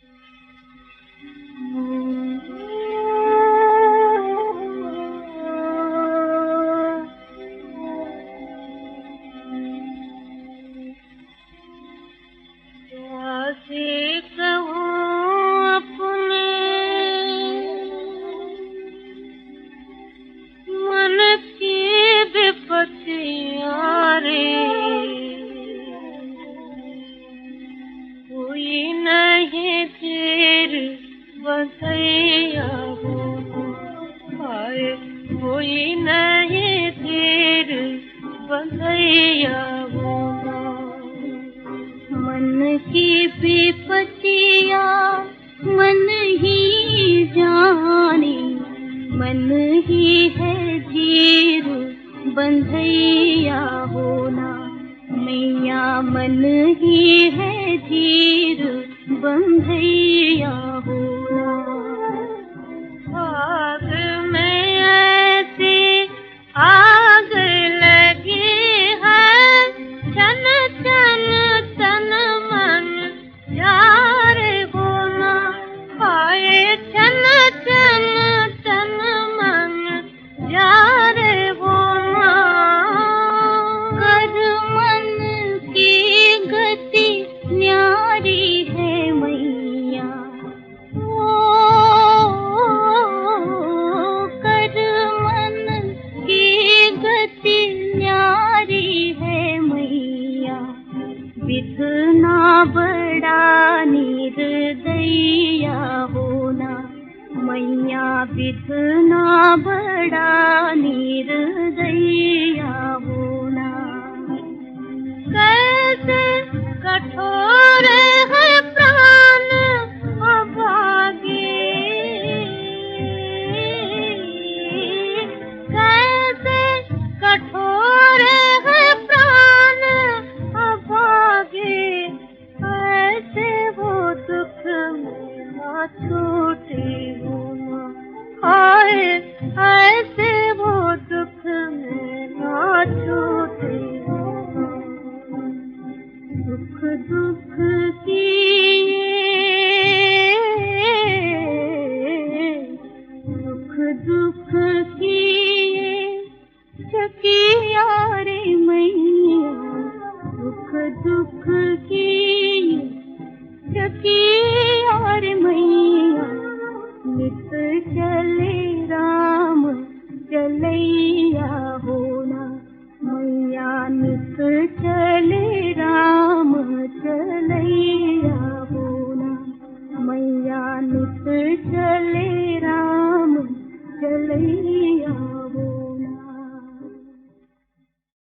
बंधैया हो, हाय कोई नहीं तीर बंधैया हो। मन की विपत्तिया मन ही जाने, मन ही है तीर बंधैया होना। मैया मन ही है तीर बंधैया होना। आग में ऐसी आग लगी है, चन चन तन मन जार होना। हाय चन चन तन मन जार होना। कर मन की गति न्यारी है मैया, कर मन की गति न्यारी है मैया। बितना बड़ा निर्दयिया होना मैया, बितना बड़ा निर्दयिया होना। कैसे कठोर है प्राण अभागे, कैसे कठोर है प्राण अभागे। ऐसे वो दुख में ना छूटे हो, हाय ऐसे वो दुख में ना छूटे हो। दुख दुख किए, दुख दुख किए चकिया रे मैया। दुख दुख किए चकिया रे मैया। नित चले राम चलैया होना मैया, नित चले राम चलैया होना मैया, नित चले